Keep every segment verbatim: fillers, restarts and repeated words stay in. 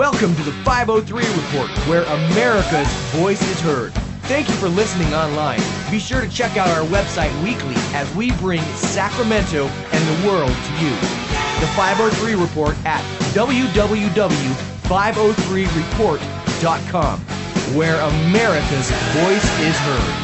Welcome to the five oh three Report, where America's voice is heard. Thank you for listening online. Be sure to check out our website weekly as we bring Sacramento and the world to you. The five oh three Report at w w w dot five oh three report dot com, where America's voice is heard.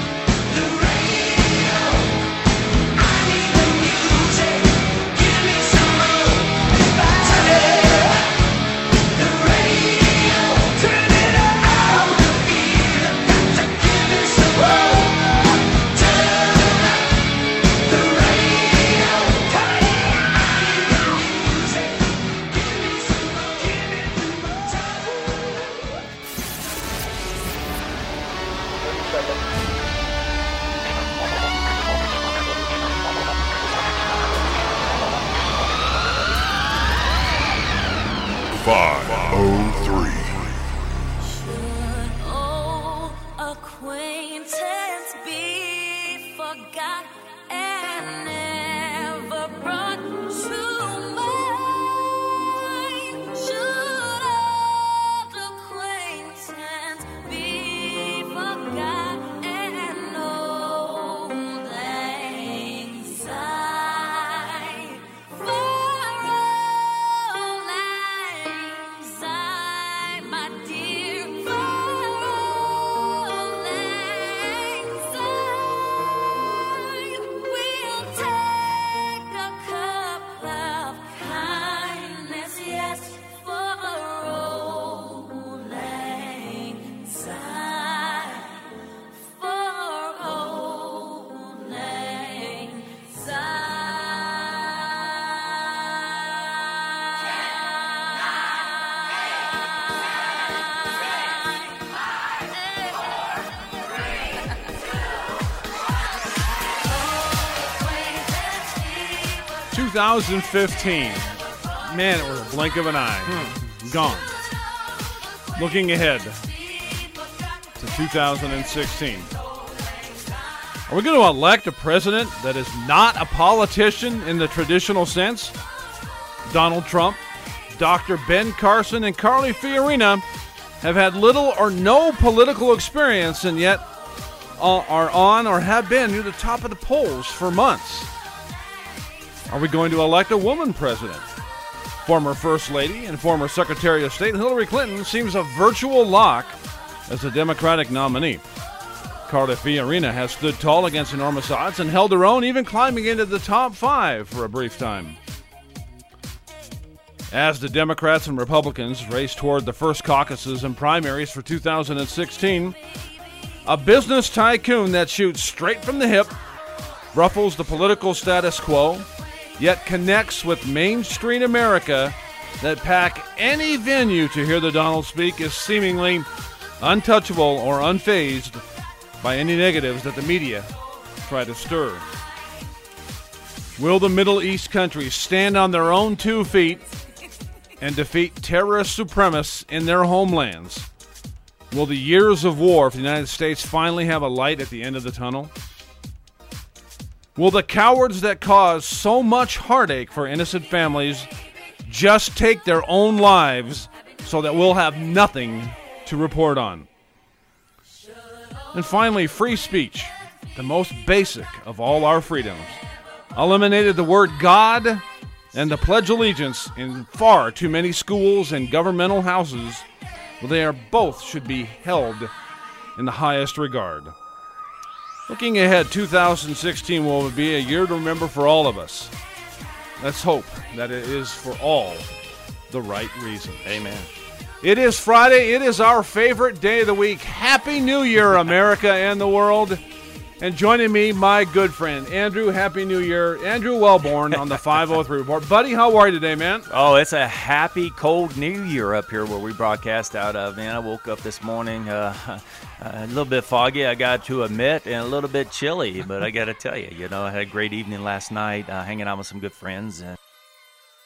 five oh three. Should old acquaintance be forgot and never brought to mind? Should old acquaintance be forgot and old lang syne for old lang syne, my dear, for old lang syne. We'll take a cup of kindness, yes, for old lang syne, for old lang twenty fifteen. Man, it was a blink of an eye. Gone. Looking ahead to two thousand sixteen. Are we going to elect a president that is not a politician in the traditional sense? Donald Trump, Doctor Ben Carson, and Carly Fiorina have had little or no political experience and yet are on or have been near the top of the polls for months. Are we going to elect a woman president? Former First Lady and former Secretary of State Hillary Clinton seems a virtual lock as the Democratic nominee. Carly Fiorina has stood tall against enormous odds and held her own, even climbing into the top five for a brief time. As the Democrats and Republicans race toward the first caucuses and primaries for two thousand sixteen, a business tycoon that shoots straight from the hip, ruffles the political status quo, yet connects with mainstream America that pack any venue to hear the Donald speak is seemingly untouchable or unfazed by any negatives that the media try to stir. Will the Middle East countries stand on their own two feet and defeat terrorist supremacists in their homelands? Will the years of war for the United States finally have a light at the end of the tunnel? Will the cowards that cause so much heartache for innocent families just take their own lives so that we'll have nothing to report on? And finally, free speech, the most basic of all our freedoms, eliminated the word God and the Pledge of Allegiance in far too many schools and governmental houses where they are both should be held in the highest regard. Looking ahead, two thousand sixteen will be a year to remember for all of us. Let's hope that it is for all the right reasons. Amen. It is Friday. It is our favorite day of the week. Happy New Year, America and the world. And joining me, my good friend, Andrew. Happy New Year. Andrew Wellborn on the five oh three Report. Buddy, how are you today, man? Oh, it's a happy, cold New Year up here where we broadcast out of. Man, I woke up this morning uh, a little bit foggy, I got to admit, and a little bit chilly. But I got to tell you, you know, I had a great evening last night uh, hanging out with some good friends. And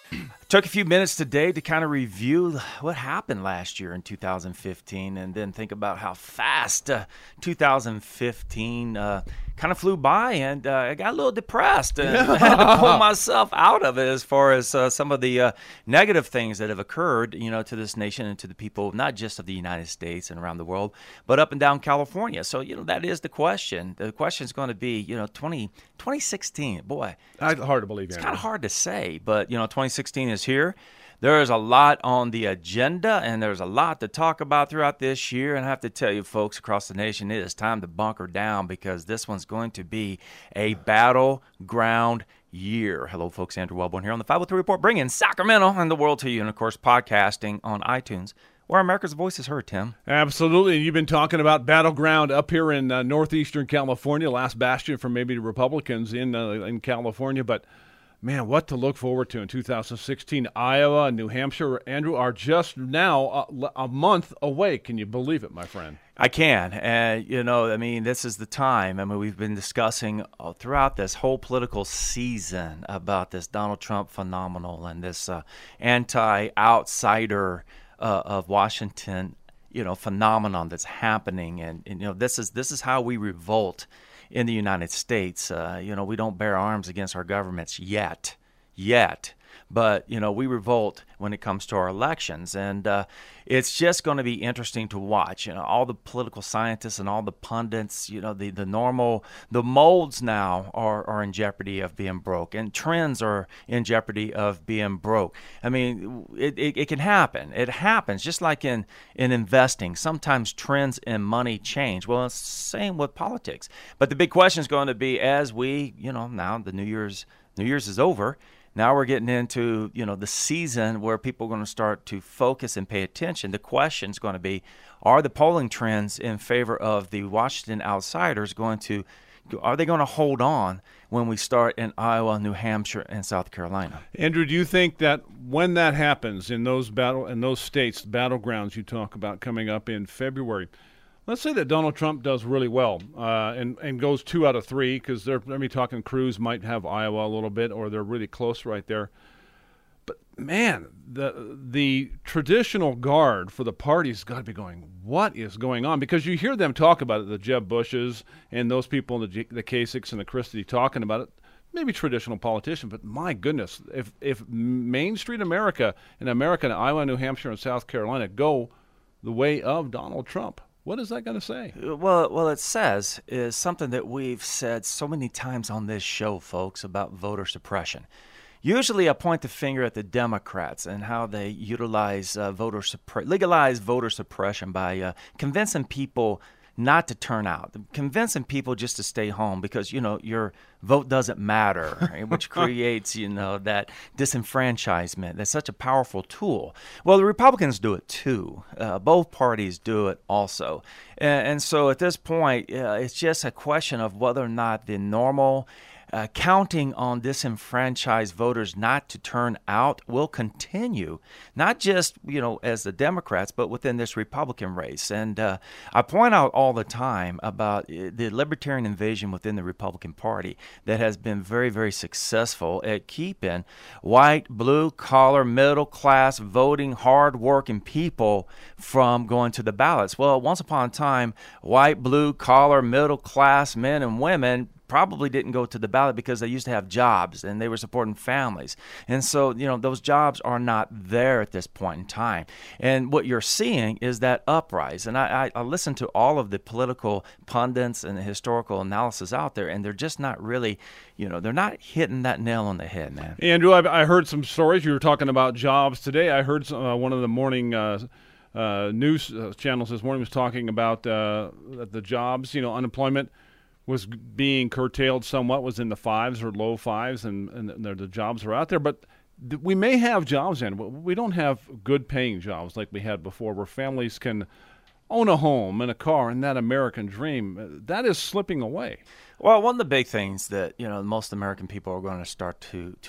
Took a few minutes today to kind of review what happened last year in two thousand fifteen and then think about how fast uh, two thousand fifteen uh, kind of flew by, and uh, I got a little depressed and I had to pull myself out of it as far as uh, some of the uh, negative things that have occurred, you know, to this nation and to the people, not just of the United States and around the world, but up and down California. So, you know, that is the question. The question is going to be, you know, twenty, twenty sixteen, boy. It's hard to believe, It's Andrew. kind of hard to say, but, you know, twenty sixteen is here. There is a lot on the agenda, and there's a lot to talk about throughout this year. And I have to tell you, folks across the nation, it is time to bunker down because this one's going to be a battleground year. Hello, folks. Andrew Wellborn here on the five oh three Report, bringing Sacramento and the world to you. And, of course, podcasting on iTunes, where America's voice is heard, Tim. Absolutely. And you've been talking about battleground up here in uh, northeastern California, last bastion for maybe the Republicans in uh, in California. But, man, what to look forward to in two thousand sixteen. Iowa and New Hampshire, Andrew, are just now a, a month away. Can you believe it, my friend? I can. And, you know, I mean, this is the time. I mean, we've been discussing uh, throughout this whole political season about this Donald Trump phenomenon and this uh, anti-outsider uh, of Washington, you know, phenomenon that's happening. And, and, you know, this is this is how we revolt in the United States. Uh, you know, we don't bear arms against our governments yet, yet. But, you know, we revolt when it comes to our elections. And uh, it's just going to be interesting to watch. You know, all the political scientists and all the pundits, you know, the, the normal, the molds now are, are in jeopardy of being broke. And trends are in jeopardy of being broke. I mean, it, it, it can happen. It happens just like in, in investing. Sometimes trends in money change. Well, it's the same with politics. But the big question is going to be as we, you know, now the New Year's, New Year's is over. Now we're getting into, you know, the season where people are going to start to focus and pay attention. The question is going to be, are the polling trends in favor of the Washington outsiders going to, are they going to hold on when we start in Iowa, New Hampshire, and South Carolina? Andrew, do you think that when that happens in those battle in those states, battlegrounds you talk about coming up in February, let's say that Donald Trump does really well uh, and, and goes two out of three because they're maybe talking Cruz might have Iowa a little bit or they're really close right there. But, man, the the traditional guard for the party's got to be going, what is going on? Because you hear them talk about it, the Jeb Bushes and those people, the, the Kasichs and the Christie talking about it, maybe traditional politician, but my goodness, if, if Main Street America and America and Iowa, New Hampshire, and South Carolina go the way of Donald Trump, what is that going to say? Well, well, it says is something that we've said so many times on this show, folks, about voter suppression. Usually I point the finger at the Democrats and how they utilize uh, voter suppre- legalize voter suppression by uh, convincing people not to turn out, convincing people just to stay home because, you know, your vote doesn't matter, right? Which creates, you know, that disenfranchisement. That's such a powerful tool. Well, the Republicans do it too. Uh, both parties do it also. And, and so at this point, uh, it's just a question of whether or not the normal Uh, counting on disenfranchised voters not to turn out will continue, not just, you know, as the Democrats, but within this Republican race. And uh, I point out all the time about the libertarian invasion within the Republican Party that has been very, very successful at keeping white, blue-collar, middle-class, voting, hard-working people from going to the ballots. Well, once upon a time, white, blue-collar, middle-class men and women probably didn't go to the ballot because they used to have jobs and they were supporting families. And so, you know, those jobs are not there at this point in time. And what you're seeing is that uprise. And I, I, I listen to all of the political pundits and the historical analysis out there, and they're just not really, you know, they're not hitting that nail on the head, man. Andrew, I, I heard some stories. You were talking about jobs today. I heard some, uh, one of the morning uh, uh, news uh, channels this morning was talking about uh, the jobs, you know, unemployment was being curtailed somewhat, was in the fives or low fives, and, and the, the jobs are out there. But th- we may have jobs in. We don't have good-paying jobs like we had before where families can own a home and a car and that American dream. That is slipping away. Well, one of the big things that, you know, most American people are going to start to to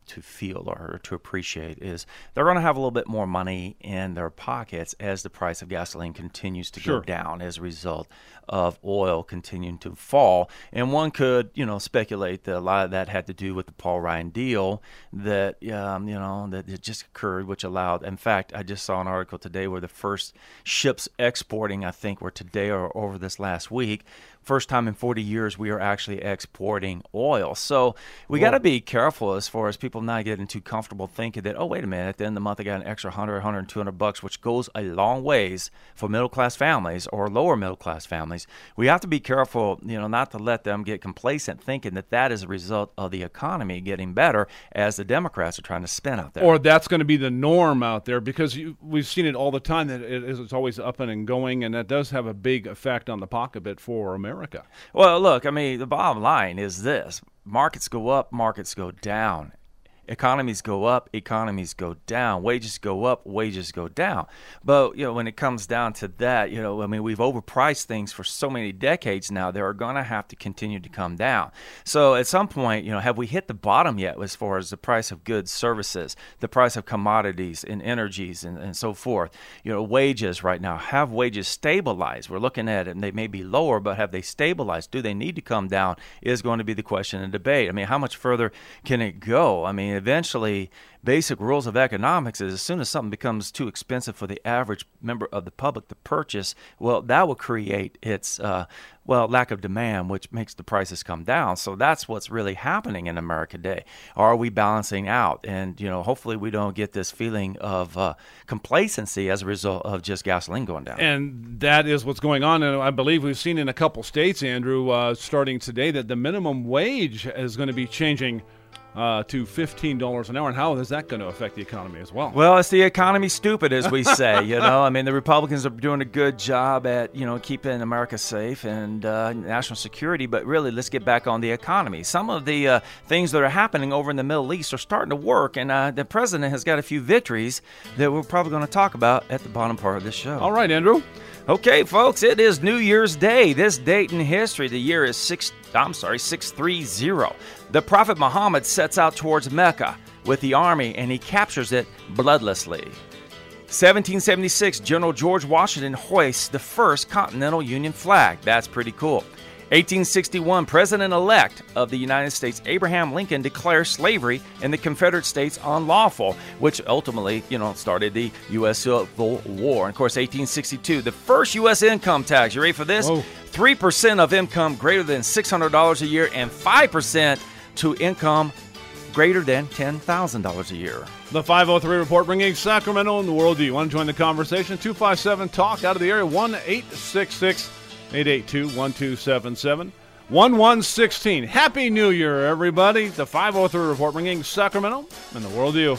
to feel or to appreciate is they're going to have a little bit more money in their pockets as the price of gasoline continues to Sure. go down as a result of oil continuing to fall. And one could, you know, speculate that a lot of that had to do with the Paul Ryan deal that, um, you know, that it just occurred, which allowed, in fact, I just saw an article today where the first ships exporting, I think, were today or over this last week. First time in forty years we are actually exporting oil. So we got to be careful as far as people not getting too comfortable thinking that, oh, wait a minute, at the end of the month I got an extra one hundred, one hundred, two hundred bucks, which goes a long ways for middle-class families or lower middle-class families. We have to be careful, you know, not to let them get complacent thinking that that is a result of the economy getting better as the Democrats are trying to spin out there. Or that's going to be the norm out there, because you, we've seen it all the time that it is, it's always up and going, and that does have a big effect on the pocketbook for America. Well, look, I mean, the bottom line is this. Markets go up, markets go down. Economies go up, economies go down. Wages go up, wages go down. But, you know, when it comes down to that, you know, I mean, we've overpriced things for so many decades now. They are going to have to continue to come down. So at some point, you know, have we hit the bottom yet as far as the price of goods, services, the price of commodities and energies and, and so forth? You know, wages right now, have wages stabilized? We're looking at it, and they may be lower, but have they stabilized? Do they need to come down is going to be the question and debate. I mean, how much further can it go? I mean, eventually, basic rules of economics is as soon as something becomes too expensive for the average member of the public to purchase, well, that will create its, uh, well, lack of demand, which makes the prices come down. So that's what's really happening in America today. Are we balancing out? And, you know, hopefully we don't get this feeling of uh, complacency as a result of just gasoline going down. And that is what's going on. And I believe we've seen in a couple states, Andrew, uh, starting today, that the minimum wage is going to be changing Uh, to fifteen dollars an hour. And how is that going to affect the economy as well? Well, it's the economy stupid, as we say, you know. I mean, the Republicans are doing a good job at, you know, keeping America safe and uh, national security, but really, let's get back on the economy. Some of the uh, things that are happening over in the Middle East are starting to work, and uh, the president has got a few victories that we're probably going to talk about at the bottom part of this show. All right, Andrew. Okay, folks, it is New Year's Day. This date in history, the year is six. I'm sorry, six thirty. The Prophet Muhammad sets out towards Mecca with the army, and he captures it bloodlessly. seventeen seventy-six, General George Washington hoists the first Continental Union flag. That's pretty cool. eighteen sixty-one, President-elect of the United States, Abraham Lincoln, declares slavery in the Confederate States unlawful, which ultimately, you know, started the U S Civil War. And of course, eighteen sixty-two, the first U S income tax. You ready for this? Whoa. three percent of income greater than six hundred dollars a year and five percent to income greater than ten thousand dollars a year. The five oh three Report, bringing Sacramento and the world to you. Want to join the conversation? two five seven talk out of the area, one eight six six, eight eight two, one two seven seven, one one one six. Happy New Year, everybody. The five oh three Report, bringing Sacramento and the world to you.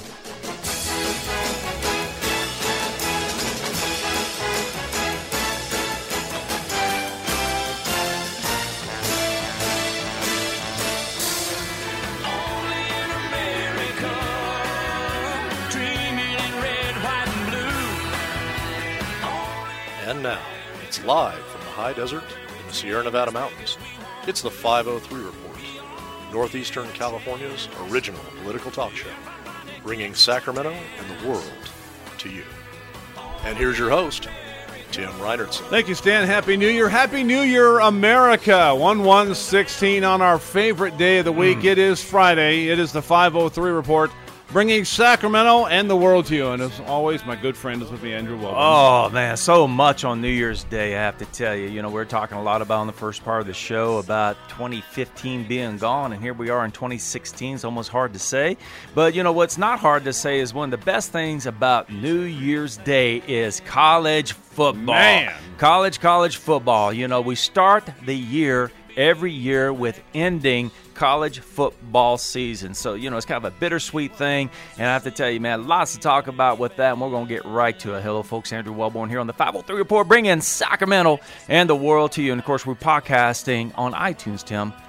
And now, it's live from the high desert in the Sierra Nevada mountains. It's the five oh three Report, Northeastern California's original political talk show, bringing Sacramento and the world to you. And here's your host, Tim Reinertsen. Thank you, Stan. Happy New Year. Happy New Year, America. one one sixteen on our favorite day of the week. Mm. It is Friday. It is the five oh three Report, bringing Sacramento and the world to you. And as always, my good friend is with me, Andrew Wilkins. Oh, man, so much on New Year's Day, I have to tell you. You know, we're talking a lot about in the first part of the show about twenty fifteen being gone, and here we are in twenty sixteen. It's almost hard to say. But, you know, what's not hard to say is one of the best things about New Year's Day is college football. Man. College, college football. You know, we start the year every year with ending college football season. So, you know, it's kind of a bittersweet thing. And I have to tell you, man, lots to talk about with that. And we're going to get right to it. Hello, folks. Andrew Wellborn here on the five oh three Report, bringing Sacramento and the world to you. And, of course, we're podcasting on iTunes, Tim.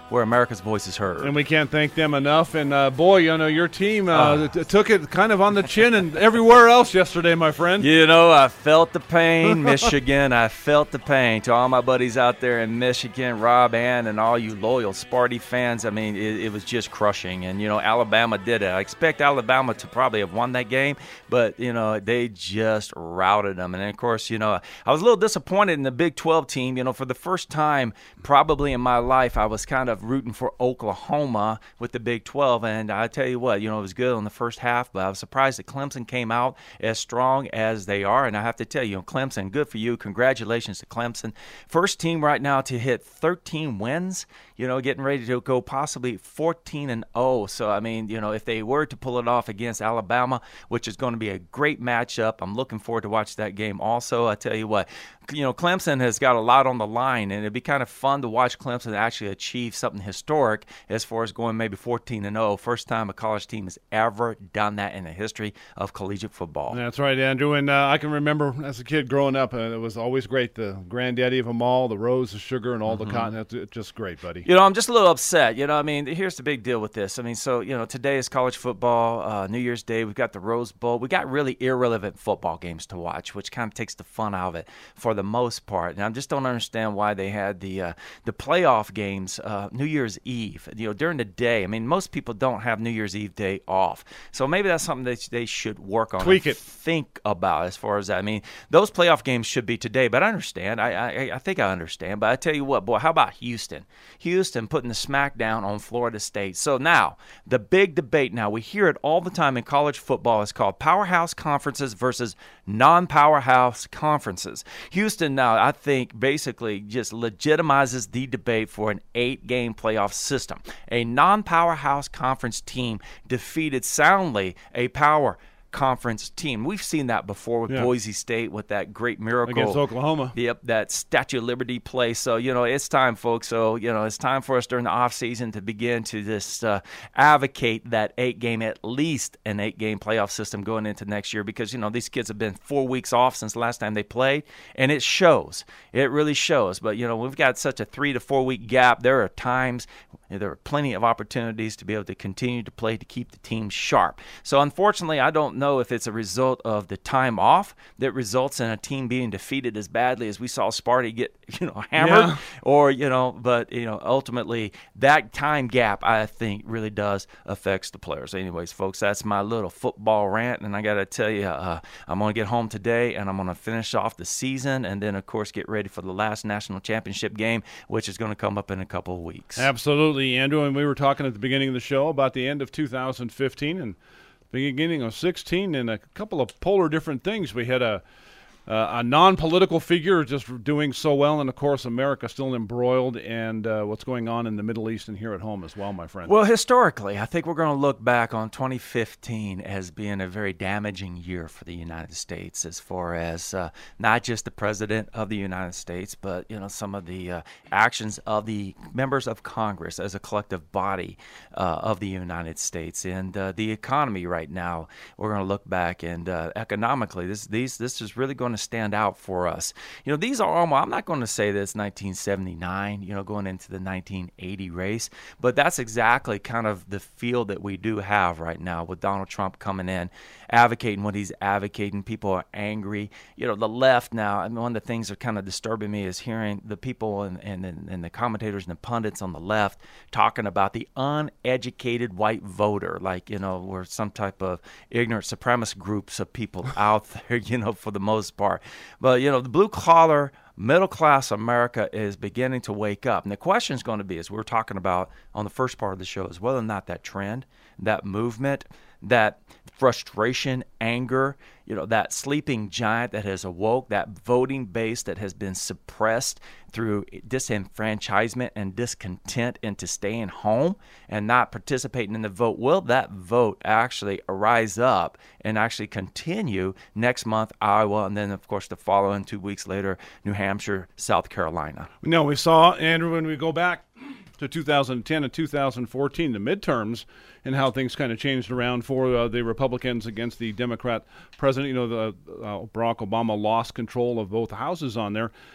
where America's voice is heard. And we can't thank them enough. And, uh, boy, you know, your team uh, Oh. t- took it kind of on the chin and everywhere else yesterday, my friend. You know, I felt the pain, Michigan. I felt the pain. To all my buddies out there in Michigan, Rob, Ann, and all you loyal Sparty fans, I mean, it, it was just crushing. And, you know, Alabama did it. I expect Alabama to probably have won that game, but, you know, they just routed them. And, of course, you know, I was a little disappointed in the Big twelve team. You know, for the first time probably in my life, I was kind of rooting for Oklahoma with the Big twelve. And I tell you what, you know, it was good on the first half, but I was surprised that Clemson came out as strong as they are. And I have to tell you, Clemson, good for you. Congratulations to Clemson. First team right now to hit thirteen wins, you know, getting ready to go possibly fourteen and oh. So, I mean, you know, if they were to pull it off against Alabama, which is going to be a great matchup, I'm looking forward to watch that game also. I tell you what, you know, Clemson has got a lot on the line, and it'd be kind of fun to watch Clemson actually achieve something historic as far as going maybe fourteen and oh. First time a college team has ever done that in the history of collegiate football. That's right, Andrew. And uh, I can remember as a kid growing up, uh, it was always great. The granddaddy of them all, the rose, the sugar, and all Mm-hmm. the cotton. It's it's just great, buddy. You know, I'm just a little upset. You know, I mean, here's the big deal with this. I mean, so, you know, today is college football, uh, New Year's Day. We've got the Rose Bowl. We got really irrelevant football games to watch, which kind of takes the fun out of it for the most part. And I just don't understand why they had the uh, the playoff games uh, New Year's Eve, you know, during the day. I mean, most people don't have New Year's Eve day off. So maybe that's something that they should work on. Tweak and it. Think about as far as that. I mean, those playoff games should be today, but I understand. I, I I think I understand. But I tell you what, boy, how about Houston? Houston putting the smackdown on Florida State. So now, the big debate now, we hear it all the time in college football, is called powerhouse conferences versus non-powerhouse conferences. Houston now, I think, basically just legitimizes the debate for an eight-game playoff system. A non-powerhouse conference team defeated soundly a power conference team. We've seen that before with Yeah. Boise State with that great miracle Against Oklahoma. Yep, that Statue of Liberty play. So, you know, it's time, folks. So, you know, it's time for us during the offseason to begin to just uh, advocate that eight-game, at least an eight-game playoff system going into next year because, you know, these kids have been four weeks off since the last time they played, and it shows. It really shows. But, you know, we've got such a three- to four-week gap. There are times, there are plenty of opportunities to be able to continue to play to keep the team sharp. So, unfortunately, I don't know if it's a result of the time off that results in a team being defeated as badly as we saw Sparty get, you know, hammered, Yeah. or, you know, but, you know, ultimately that time gap, I think, really does affects the players. Anyways, folks, that's my little football rant, and I got to tell you, uh, I'm going to get home today, and I'm going to finish off the season, and then, of course, get ready for the last national championship game, which is going to come up in a couple of weeks. Absolutely, Andrew. And we were talking at the beginning of the show about the end of two thousand fifteen and beginning of sixteen, and a couple of polar different things. We had a uh, a non-political figure just doing so well, and of course America still embroiled, and uh, what's going on in the Middle East and here at home as well, my friend. Well, historically, I think we're going to look back on twenty fifteen as being a very damaging year for the United States, as far as uh, not just the president of the United States, but you know some of the uh, actions of the members of Congress as a collective body uh, of the United States, and uh, the economy right now. We're going to look back, and uh, economically, this these this is really going to stand out for us. You know, these are almost, I'm not going to say that it's nineteen seventy-nine, you know, going into the nineteen eighty race, but that's exactly kind of the feel that we do have right now with Donald Trump coming in, advocating what he's advocating. People are angry. You know, the left now, I mean, one of the things that kind of disturbing me is hearing the people and, and, and the commentators and the pundits on the left talking about the uneducated white voter, like, you know, we're some type of ignorant supremacist groups of people out there, you know, for the most part. But, you know, the blue-collar, middle-class America is beginning to wake up. And the question is going to be, as we were talking about on the first part of the show, is whether or not that trend, that movement, that frustration, anger, you know, that sleeping giant that has awoke, that voting base that has been suppressed through disenfranchisement and discontent into staying home and not participating in the vote, will that vote actually arise up and actually continue next month, Iowa, and then, of course, the following two weeks later, New Hampshire, South Carolina? No, we saw, Andrew, when we go back to two thousand ten and two thousand fourteen, the midterms, and how things kind of changed around for uh, the Republicans against the Democrat president. You know, the uh, Barack Obama lost control of both houses on there.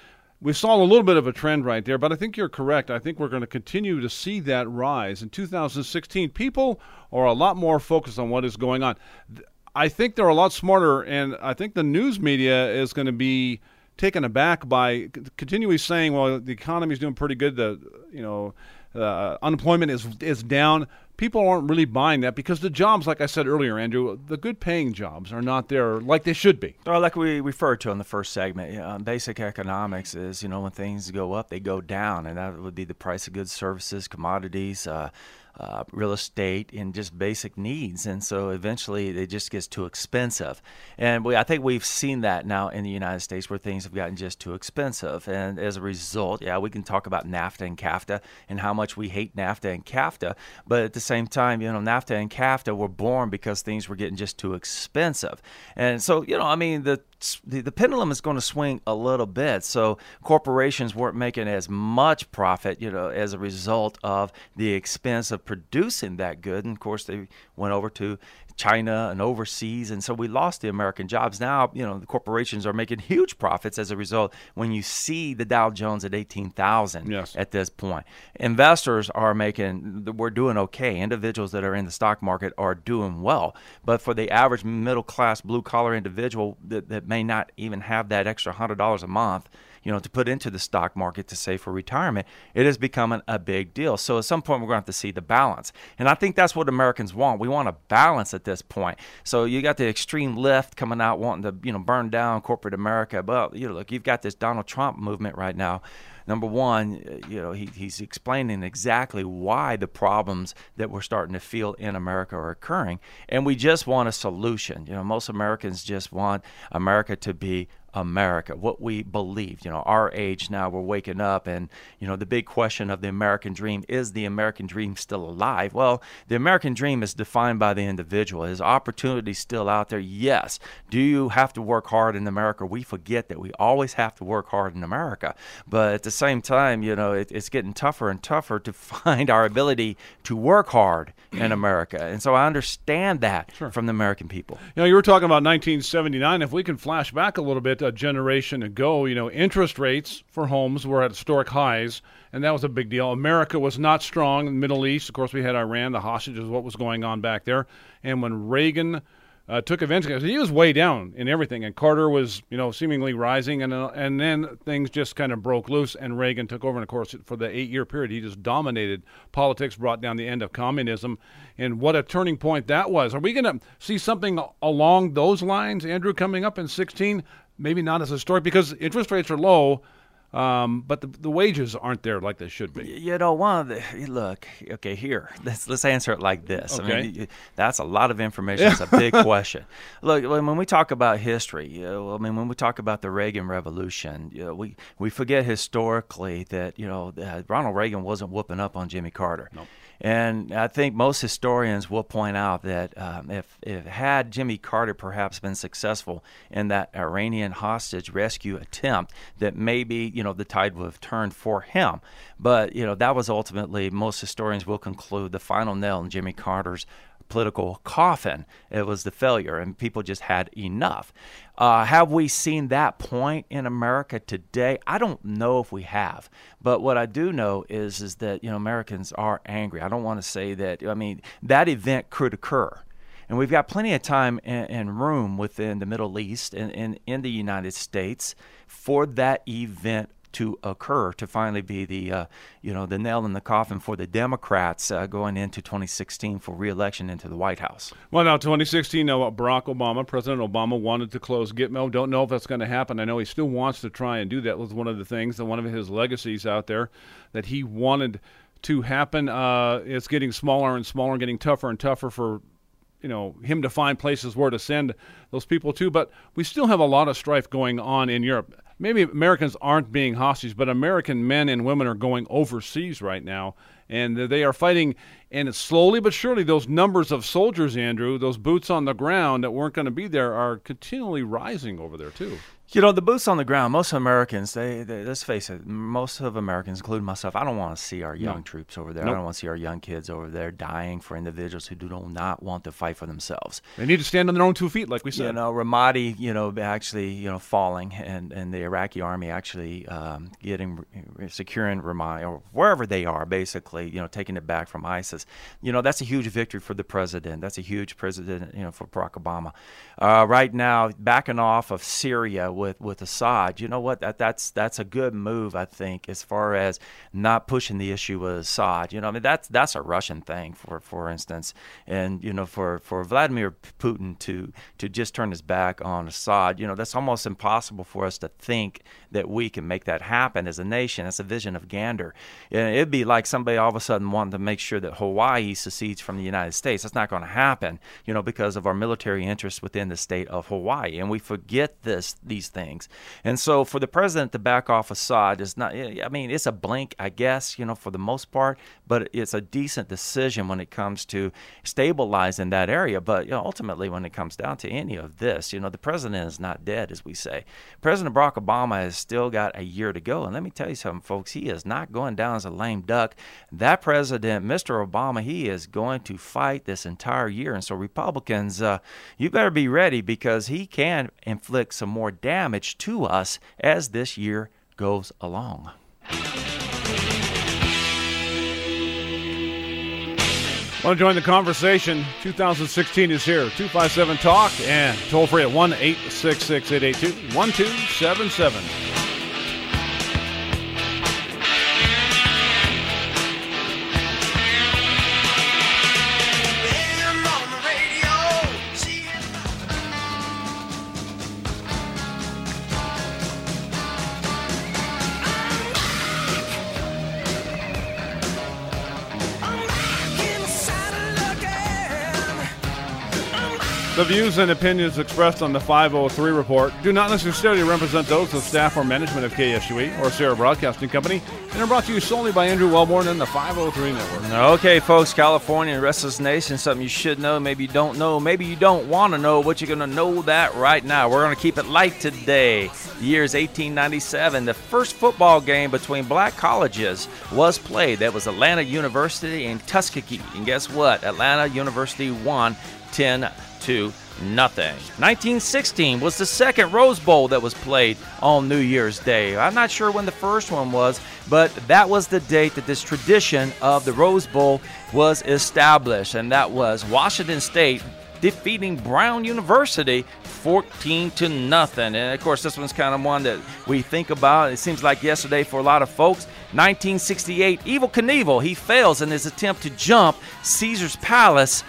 we saw a little bit of a trend right there, but I think you're correct. I think we're going to continue to see that rise. In two thousand sixteen, people are a lot more focused on what is going on. I think they're a lot smarter, and I think the news media is going to be taken aback by continually saying, well, the economy is doing pretty good, the you know uh, unemployment is is down. People aren't really buying that because the jobs, like I said earlier, Andrew, the good-paying jobs are not there like they should be. Or like we referred to in the first segment, you know, basic economics is, you know, when things go up, they go down, and that would be the price of goods, services, commodities, uh, uh, real estate, and just basic needs. And so eventually it just gets too expensive. And we, I think we've seen that now in the United States where things have gotten just too expensive. And as a result, yeah, we can talk about NAFTA and CAFTA and how much we hate NAFTA and CAFTA, but at the same time, you know, NAFTA and CAFTA were born because things were getting just too expensive. And so, you know, I mean, the The, the pendulum is going to swing a little bit. So corporations weren't making as much profit, you know, as a result of the expense of producing that good. And of course, they went over to China and overseas, and so we lost the American jobs. Now, you know, the corporations are making huge profits as a result when you see the Dow Jones at eighteen thousand yes. at this point. Investors are making, we're doing okay. Individuals that are in the stock market are doing well. But for the average middle-class blue-collar individual that, that may not even have that extra one hundred dollars a month, you know, to put into the stock market to save for retirement, it is becoming a big deal. So at some point, we're going to have to see the balance. And I think that's what Americans want. We want a balance at this point. So you got the extreme left coming out wanting to, you know, burn down corporate America. But, you know, look, you've got this Donald Trump movement right now. Number one, you know, he, he's explaining exactly why the problems that we're starting to feel in America are occurring. And we just want a solution. You know, most Americans just want America to be America, what we believe. You know, our age now, we're waking up, and, you know, the big question of the American dream, is the American dream still alive? Well, the American dream is defined by the individual. Is opportunity still out there? Yes. Do you have to work hard in America? We forget that we always have to work hard in America. But at the same time, you know, it, it's getting tougher and tougher to find our ability to work hard in America. And so I understand that Sure. from the American people. You know, you were talking about nineteen seventy-nine. If we can flash back a little bit, a generation ago, you know, interest rates for homes were at historic highs, and that was a big deal. America was not strong in the Middle East. Of course, we had Iran, the hostages, what was going on back there. And when Reagan uh, took advantage, he was way down in everything, and Carter was, you know, seemingly rising, and uh, and then things just kind of broke loose, and Reagan took over. And of course, for the eight-year period, he just dominated politics, brought down the end of communism, and what a turning point that was. Are we going to see something along those lines, Andrew, coming up in sixteen? Maybe not as historic because interest rates are low, um, but the, the wages aren't there like they should be. You know, one of the look. Okay, here let's let's answer it like this. Okay. I mean, you, that's a lot of information. It's a big question. Look, when we talk about history, you know, I mean, when we talk about the Reagan Revolution, you know, we we forget historically that, you know, that Ronald Reagan wasn't whooping up on Jimmy Carter. Nope. And I think most historians will point out that um, if, if had Jimmy Carter perhaps been successful in that Iranian hostage rescue attempt, that maybe, you know, the tide would have turned for him. But, you know, that was ultimately, most historians will conclude, the final nail in Jimmy Carter's political coffin. It was the failure, and people just had enough. Uh, have we seen that point in America today? I don't know if we have, but what I do know is is that, you know, Americans are angry. I don't want to say that. I mean, that event could occur, and we've got plenty of time and, and room within the Middle East and, and in the United States for that event to occur, to finally be the, uh, you know, the nail in the coffin for the Democrats uh, going into twenty sixteen for re-election into the White House. Well, now, twenty sixteen, now, Barack Obama, President Obama wanted to close Gitmo. Don't know if that's going to happen. I know he still wants to try and do that. Was one of the things, one of his legacies out there, that he wanted to happen. Uh, it's getting smaller and smaller, getting tougher and tougher for, you know, him to find places where to send those people to. But we still have a lot of strife going on in Europe. Maybe Americans aren't being hostage, but American men and women are going overseas right now, and they are fighting. And slowly but surely, those numbers of soldiers, Andrew, those boots on the ground that weren't going to be there, are continually rising over there, too. You know, the boots on the ground, most Americans, they, they let's face it, most of Americans, including myself, I don't want to see our young No. troops over there. Nope. I don't want to see our young kids over there dying for individuals who do not want to fight for themselves. They need to stand on their own two feet, like we said. You know, Ramadi, you know, actually, you know, falling, and, and the Iraqi army actually um, getting securing Ramadi or wherever they are, basically, you know, taking it back from ISIS. You know, that's a huge victory for the president. That's a huge president, you know, for Barack Obama. Uh, right now, backing off of Syria with, with Assad, you know what? That that's that's a good move, I think, as far as not pushing the issue with Assad. You know, I mean, that's that's a Russian thing, for for instance, and you know, for, for Vladimir Putin to to just turn his back on Assad, you know, that's almost impossible for us to think that we can make that happen as a nation. That's a vision of Gander. And it'd be like somebody all of a sudden wanting to make sure that Hawaii secedes from the United States. That's not going to happen, you know, because of our military interests within the state of Hawaii, and we forget this these things. And so, for the president to back off Assad is not. I mean, it's a blink, I guess, you know, for the most part, but it's a decent decision when it comes to stabilizing that area. But you know, ultimately, when it comes down to any of this, you know, the president is not dead, as we say. President Barack Obama has still got a year to go, and let me tell you something, folks. He is not going down as a lame duck. That president, Mister Obama, he is going to fight this entire year. And so, Republicans, uh, you better be ready, because he can inflict some more damage to us as this year goes along. Want to join the conversation? two thousand sixteen is here. two five seven talk and toll free at one eight six six, eight eight two, one two seven seven. The views and opinions expressed on the five oh three Report do not necessarily represent those of staff or management of K S U E or Sierra Broadcasting Company, and are brought to you solely by Andrew Wellborn and the five oh three Network. Okay, folks, California and the rest of this nation, something you should know, maybe you don't know, maybe you don't want to know, but you're going to know that right now. We're going to keep it light today. The year is eighteen ninety-seven. The first football game between black colleges was played. That was Atlanta University and Tuskegee. And guess what? Atlanta University won ten to nothing. nineteen sixteen was the second Rose Bowl that was played on New Year's Day. I'm not sure when the first one was, but that was the date that this tradition of the Rose Bowl was established, and that was Washington State defeating Brown University fourteen to nothing. And of course, this one's kind of one that we think about. It seems like yesterday for a lot of folks. nineteen sixty-eight, Evel Knievel, he fails in his attempt to jump Caesar's Palace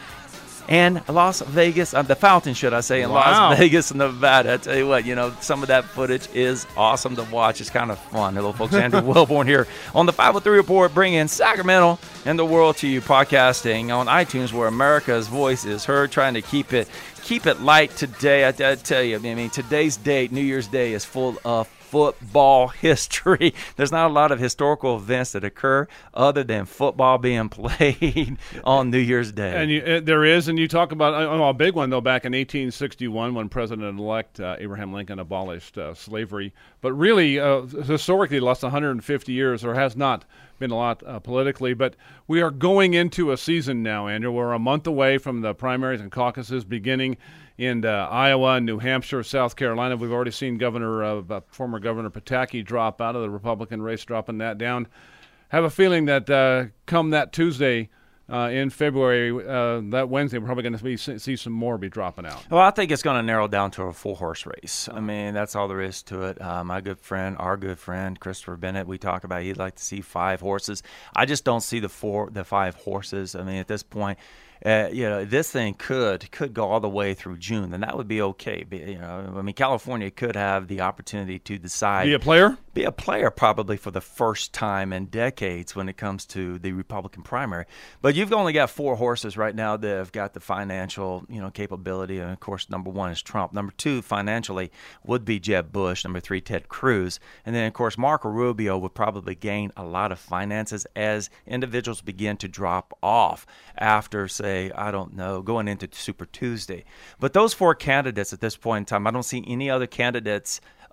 and Las Vegas, uh, the fountain, should I say, in Wow. Las Vegas, Nevada. I tell you what, you know, some of that footage is awesome to watch. It's kind of fun. Hello, folks. Andrew Wellborn here on the five oh three Report, bringing Sacramento and the world to you, podcasting on iTunes, where America's voice is heard, trying to keep it keep it light today. I, I tell you, I mean, today's date, New Year's Day, is full of football history. There's not a lot of historical events that occur other than football being played on New Year's Day. And you, uh, there is, and you talk about oh, a big one, though, back in eighteen sixty-one when President-elect uh, Abraham Lincoln abolished uh, slavery. But really, uh, historically, the last one hundred fifty years, there has not been a lot uh, politically. But we are going into a season now, Andrew. We're a month away from the primaries and caucuses beginning in uh, Iowa, New Hampshire, South Carolina. We've already seen Governor, uh, uh, former Governor Pataki drop out of the Republican race, dropping that down. Have a feeling that uh, come that Tuesday uh, in February, uh, that Wednesday, we're probably going to see, see some more be dropping out. Well, I think it's going to narrow down to a four-horse race. I mean, that's all there is to it. Uh, my good friend, our good friend, Christopher Bennett, we talk about he'd like to see five horses. I just don't see the four, the five horses. I mean, at this point, Uh, you know, this thing could could go all the way through June, and that would be okay. Be, you know, I mean, California could have the opportunity to decide. Be a player? Be a player probably for the first time in decades when it comes to the Republican primary. But you've only got four horses right now that have got the financial, you know, capability. And, of course, number one is Trump. Number two, financially, would be Jeb Bush. Number three, Ted Cruz. And then, of course, Marco Rubio would probably gain a lot of finances as individuals begin to drop off after, say, I don't know, going into Super Tuesday. But those four candidates at this point in time, I don't see any other candidates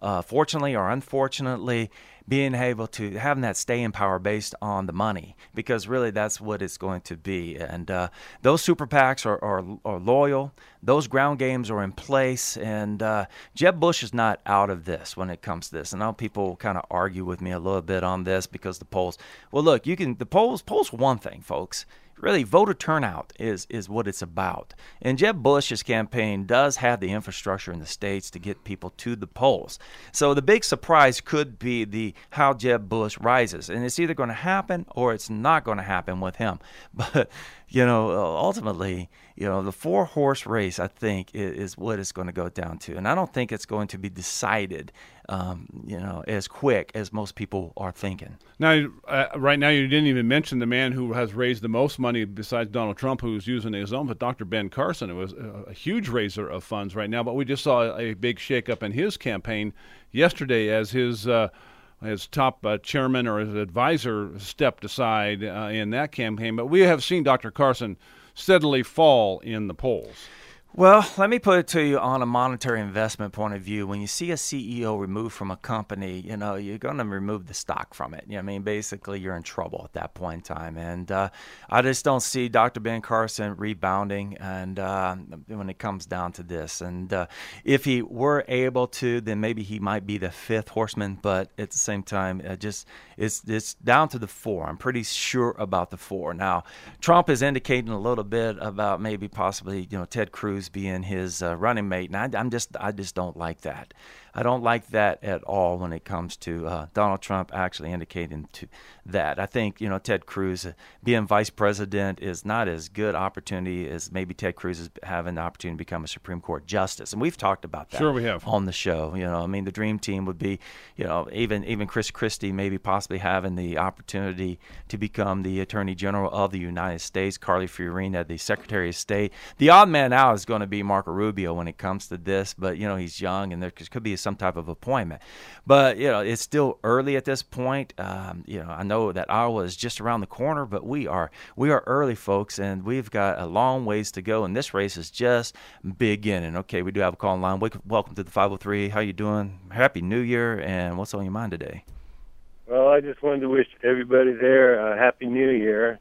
uh, fortunately or unfortunately, being able to having that staying power based on the money, because really that's what it's going to be. And uh, those super PACs are, are, are loyal. Those ground games are in place. And uh, Jeb Bush is not out of this when it comes to this. And I know people kind of argue with me a little bit on this because the polls. Well, look, you can the polls. Polls one thing, folks. Really, voter turnout is is what it's about. And Jeb Bush's campaign does have the infrastructure in the states to get people to the polls. So the big surprise could be the how Jeb Bush rises. And it's either going to happen or it's not going to happen with him. But, you know, ultimately, you know, the four-horse race, I think, is, is what it's going to go down to. And I don't think it's going to be decided, um, you know, as quick as most people are thinking. Now, uh, right now, you didn't even mention the man who has raised the most money besides Donald Trump, who's using his own, but Doctor Ben Carson. It was a, a huge raiser of funds right now. But we just saw a big shakeup in his campaign yesterday as his uh, his top uh, chairman or his advisor stepped aside uh, in that campaign. But we have seen Doctor Carson steadily fall in the polls. Well, let me put it to you on a monetary investment point of view. When you see a C E O removed from a company, you know, you're going to remove the stock from it. You know, I mean, basically, you're in trouble at that point in time. And uh, I just don't see Doctor Ben Carson rebounding and uh, when it comes down to this. And uh, if he were able to, then maybe he might be the fifth horseman. But at the same time, uh, just it's it's down to the four. I'm pretty sure about the four. Now, Trump is indicating a little bit about maybe possibly, you know, Ted Cruz being his uh, running mate, and I, I'm just I just don't like that. I don't like that at all when it comes to uh, Donald Trump actually indicating to that. I think, you know, Ted Cruz uh, being vice president is not as good opportunity as maybe Ted Cruz is having the opportunity to become a Supreme Court justice. And we've talked about that sure we have. on the show. You know, I mean, the dream team would be, you know, even even Chris Christie maybe possibly having the opportunity to become the Attorney General of the United States, Carly Fiorina, the Secretary of State. The odd man out is going to be Marco Rubio when it comes to this, but, you know, he's young and there could be some type of appointment. But, you know, it's still early at this point. Um, you know, I know that Iowa is just around the corner, but we are we are early, folks, and we've got a long ways to go, and this race is just beginning. Okay, we do have a call line. Welcome to the five oh three. How you doing? Happy New Year, and what's on your mind today? Well, I just wanted to wish everybody there a Happy New Year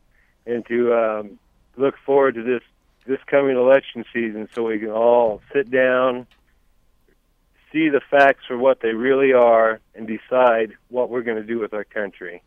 and to um, look forward to this, this coming election season so we can all sit down, see the facts for what they really are, and decide what we're going to do with our country.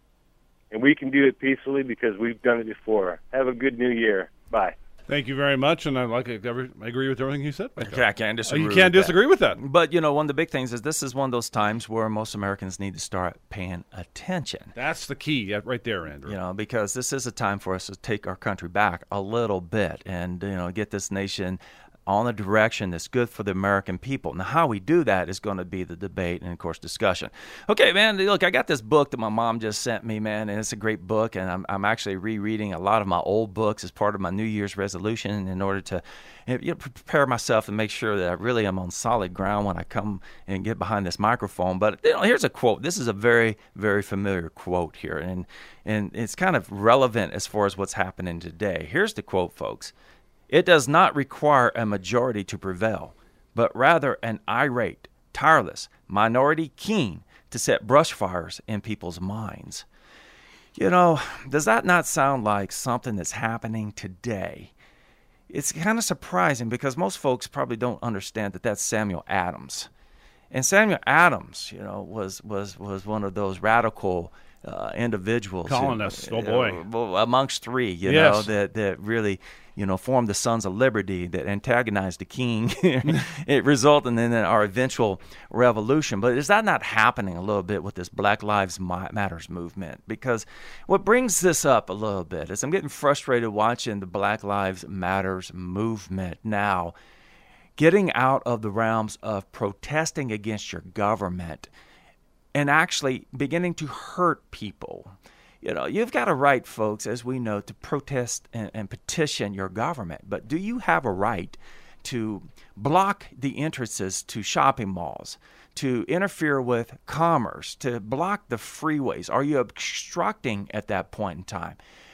And we can do it peacefully because we've done it before. Have a good New Year. Bye. Thank you very much, and I like I agree with everything you said. Okay, I can't disagree. Oh, you can't with disagree that. with that. But, you know, one of the big things is this is one of those times where most Americans need to start paying attention. That's the key right there, Andrew. You know, because this is a time for us to take our country back a little bit and, you know, get this nation on a direction that's good for the American people. Now, how we do that is going to be the debate and, of course, discussion. Okay, man, look, I got this book that my mom just sent me, man, and it's a great book, and I'm, I'm actually rereading a lot of my old books as part of my New Year's resolution in order to you know, prepare myself and make sure that I really am on solid ground when I come and get behind this microphone. But you know, here's a quote. This is a very, very familiar quote here, and, and it's kind of relevant as far as what's happening today. Here's the quote, folks. It does not require a majority to prevail, but rather an irate, tireless minority keen to set brush fires in people's minds. You know, does that not sound like something that's happening today? It's kind of surprising because most folks probably don't understand that that's Samuel Adams. And Samuel Adams, you know, was was, was one of those radical uh, individuals. Colonists, who, oh boy. Uh, amongst three, you yes. know, that, that really, you know, formed the Sons of Liberty that antagonized the king. It resulted in our eventual revolution. But is that not happening a little bit with this Black Lives Matters movement? Because what brings this up a little bit is I'm getting frustrated watching the Black Lives Matters movement now getting out of the realms of protesting against your government and actually beginning to hurt people. You know, you've got a right, folks, as we know, to protest and, and petition your government. But do you have a right to block the entrances to shopping malls, to interfere with commerce, to block the freeways? Are you obstructing at that point in time?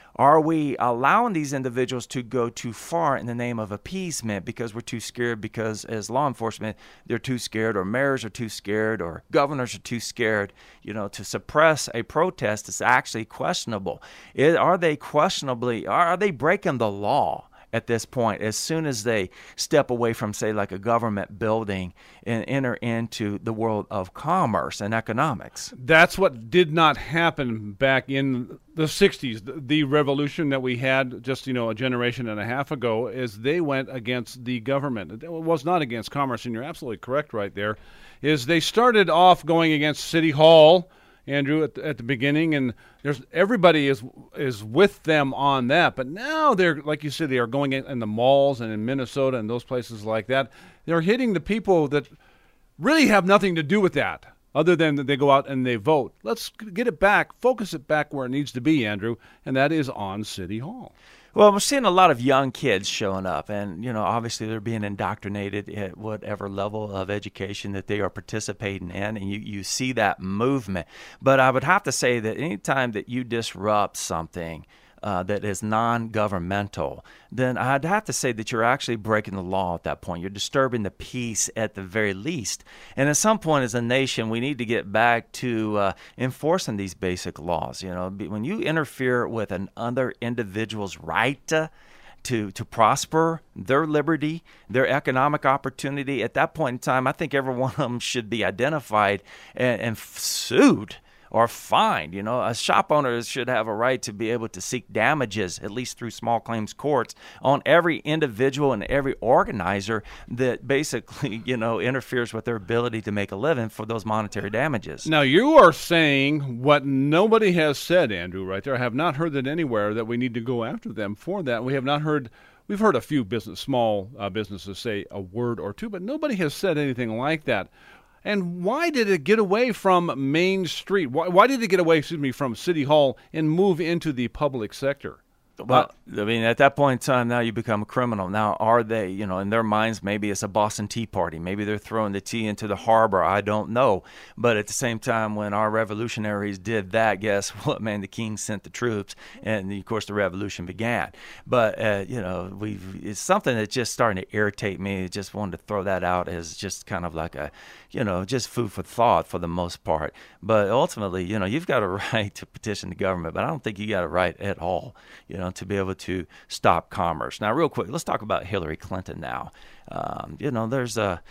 Are we allowing these individuals to go too far in the name of appeasement because we're too scared, because as law enforcement, they're too scared, or mayors are too scared, or governors are too scared, you know, to suppress a protest that's actually questionable? It, are they questionably, are, are they breaking the law at this point as soon as they step away from, say, like a government building and enter into the world of commerce and economics? That's what did not happen back in the sixties. The, the revolution that we had just, you know, a generation and a half ago, is they went against the government. It was not against commerce, and you're absolutely correct right there, is they started off going against City Hall, Andrew, at the, at the beginning, and there's everybody is is with them on that. But now they're, like you said, they are going in, in the malls and in Minnesota and those places like that. They're hitting the people that really have nothing to do with that, other than that they go out and they vote. Let's get it back, focus it back where it needs to be, Andrew, and that is on City Hall. Well, we're seeing a lot of young kids showing up, and, you know, obviously they're being indoctrinated at whatever level of education that they are participating in, and you, you see that movement. But I would have to say that anytime that you disrupt something uh, that is non-governmental, then I'd have to say that you're actually breaking the law at that point. You're disturbing the peace at the very least. And at some point as a nation, we need to get back to uh, enforcing these basic laws. You know, when you interfere with another individual's right to, to to prosper, their liberty, their economic opportunity, at that point in time, I think every one of them should be identified and, and sued or fined. You know, a shop owner should have a right to be able to seek damages, at least through small claims courts, on every individual and every organizer that basically, you know, interferes with their ability to make a living for those monetary damages. Now, you are saying what nobody has said, Andrew, right there. I have not heard that anywhere, that we need to go after them for that. We have not heard. We've heard a few business, small uh, businesses say a word or two, but nobody has said anything like that. And why did it get away from Main Street? Why, why did it get away, excuse me, from City Hall and move into the public sector? Well, I mean, at that point in time, now you become a criminal. Now, are they, you know, in their minds, maybe it's a Boston Tea Party. Maybe they're throwing the tea into the harbor. I don't know. But at the same time, when our revolutionaries did that, guess what, man? The king sent the troops, and, of course, the revolution began. But, uh, you know, we've, it's something that's just starting to irritate me. I just wanted to throw that out as just kind of like a, you know, just food for thought for the most part. But ultimately, you know, you've got a right to petition the government, but I don't think you got a right at all, you know, to be able to stop commerce. Now, real quick, let's talk about Hillary Clinton now. Um, you know, there's a,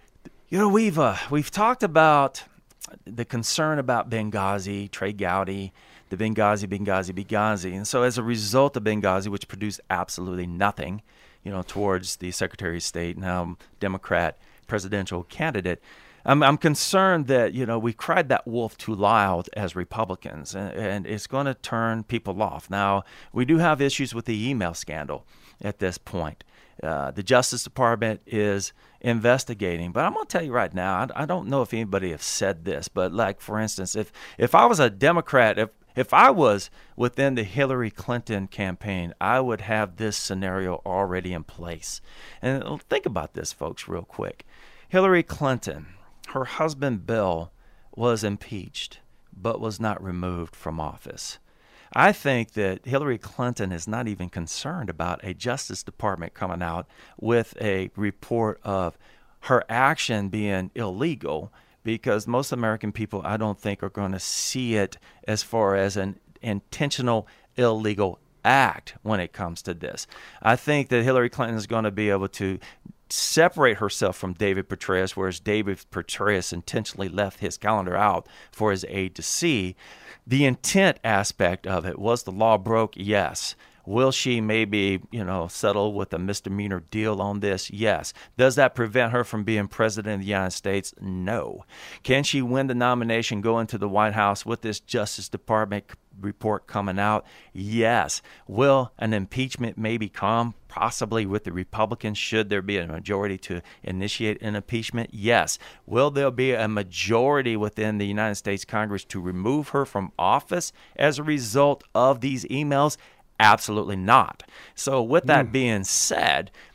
you know, we've uh, we've talked about the concern about Benghazi, Trey Gowdy, the Benghazi, Benghazi, Benghazi. And so as a result of Benghazi, which produced absolutely nothing, you know, towards the Secretary of State, now Democrat presidential candidate, I'm, I'm concerned that, you know, we cried that wolf too loud as Republicans, and, and it's going to turn people off. Now, we do have issues with the email scandal at this point. Uh, the Justice Department is investigating, but I'm going to tell you right now, I, I don't know if anybody has said this, but like, for instance, if, if I was a Democrat, if, if I was within the Hillary Clinton campaign, I would have this scenario already in place. And think about this, folks, real quick. Hillary Clinton, her husband Bill, was impeached but was not removed from office. I think that Hillary Clinton is not even concerned about a Justice Department coming out with a report of her action being illegal, because most American people, I don't think, are going to see it as far as an intentional illegal act when it comes to this. I think that Hillary Clinton is going to be able to separate herself from David Petraeus, whereas David Petraeus intentionally left his calendar out for his aide to see. The intent aspect of it, was the law broke? Yes. Will she maybe, you know, settle with a misdemeanor deal on this? Yes. Does that prevent her from being president of the United States? No. Can she win the nomination, go into the White House with this Justice Department report coming out? Yes. Will an impeachment maybe come, possibly with the Republicans, should there be a majority to initiate an impeachment? Yes. Will there be a majority within the United States Congress to remove her from office as a result of these emails? Absolutely not. So with that mm. being said,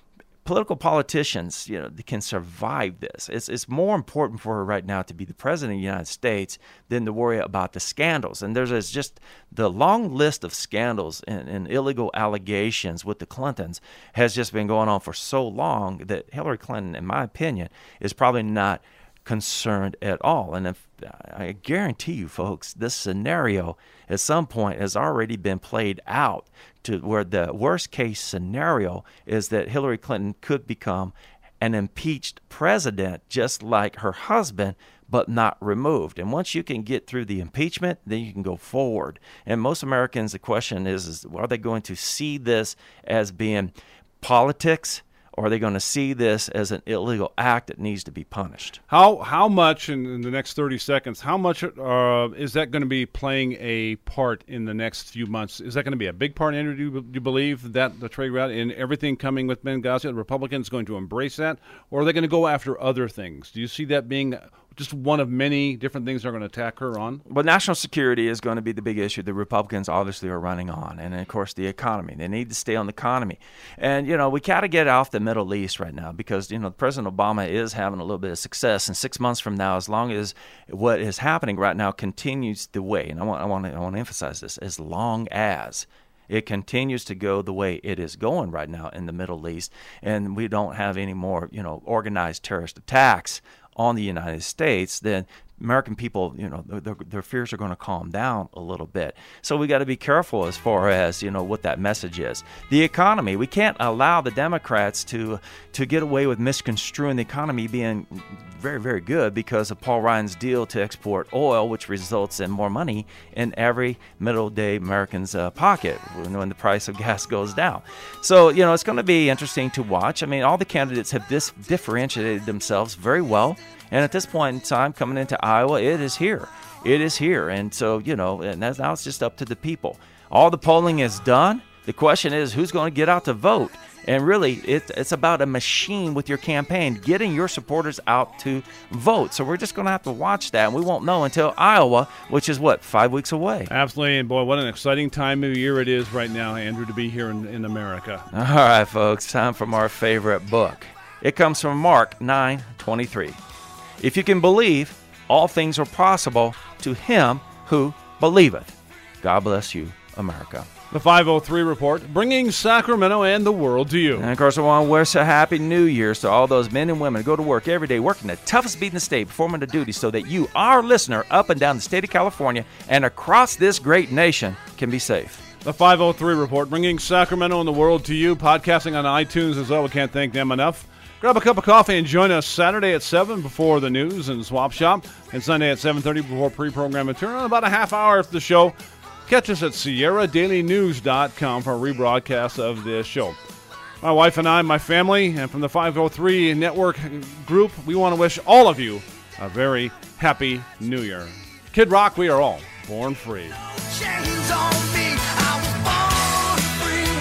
political politicians, you know, they can survive this. It's it's more important for her right now to be the president of the United States than to worry about the scandals. And there's there's just the long list of scandals and, and illegal allegations with the Clintons has just been going on for so long that Hillary Clinton, in my opinion, is probably not concerned at all. And if, I guarantee you, folks, this scenario at some point has already been played out to where the worst case scenario is that Hillary Clinton could become an impeached president just like her husband, but not removed. And once you can get through the impeachment, then you can go forward. And most Americans, the question is, is are they going to see this as being politics, or are they going to see this as an illegal act that needs to be punished? How how much, in, in the next thirty seconds, how much uh, is that going to be playing a part in the next few months? Is that going to be a big part, Andrew, do you, do you believe, that the trade route and everything coming with Benghazi, the Republicans going to embrace that? Or are they going to go after other things? Do you see that being just one of many different things they're going to attack her on? Well, national security is going to be the big issue the Republicans obviously are running on. And, of course, the economy. They need to stay on the economy. And, you know, we got to get off the Middle East right now because, you know, President Obama is having a little bit of success. And six months from now, as long as what is happening right now continues the way, and I want, I want to, I want to emphasize this, as long as it continues to go the way it is going right now in the Middle East, and we don't have any more, you know, organized terrorist attacks on the United States, then American people, you know, their, their fears are going to calm down a little bit. So we got to be careful as far as, you know, what that message is. The economy, we can't allow the Democrats to to get away with misconstruing the economy being very, very good because of Paul Ryan's deal to export oil, which results in more money in every middle-day American's uh, pocket when, when the price of gas goes down. So, you know, it's going to be interesting to watch. I mean, all the candidates have dis- differentiated themselves very well. And at this point in time, coming into Iowa, it is here. It is here. And so, you know, and that's, now it's just up to the people. All the polling is done. The question is, who's going to get out to vote? And really, it, it's about a machine with your campaign, getting your supporters out to vote. So we're just going to have to watch that, and we won't know until Iowa, which is, what, five weeks away. Absolutely. And, boy, what an exciting time of year it is right now, Andrew, to be here in, in America. All right, folks, time for our favorite book. It comes from Mark nine twenty-three. If you can believe, all things are possible to him who believeth. God bless you, America. The five oh three Report, bringing Sacramento and the world to you. And, of course, I want to wish a happy New Year's to all those men and women who go to work every day, working the toughest beat in the state, performing the duty so that you, our listener, up and down the state of California and across this great nation, can be safe. The five oh three Report, bringing Sacramento and the world to you, podcasting on iTunes as well. We can't thank them enough. Grab a cup of coffee and join us Saturday at seven before the news and swap shop, and Sunday at seven thirty before pre-program and turn on about a half hour after the show. Catch us at Sierra Daily News dot com for a rebroadcast of this show. My wife and I, my family, and from the five oh three Network group, we want to wish all of you a very happy New Year. Kid Rock, we are all born free. Chains on me, I was born free.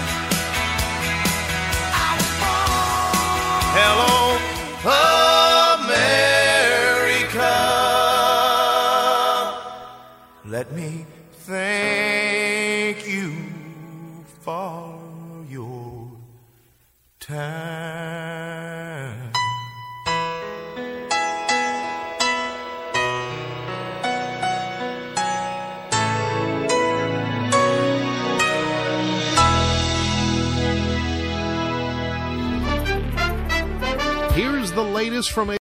I was born. Hello, America. Let me thank you for your time. Here's the latest from a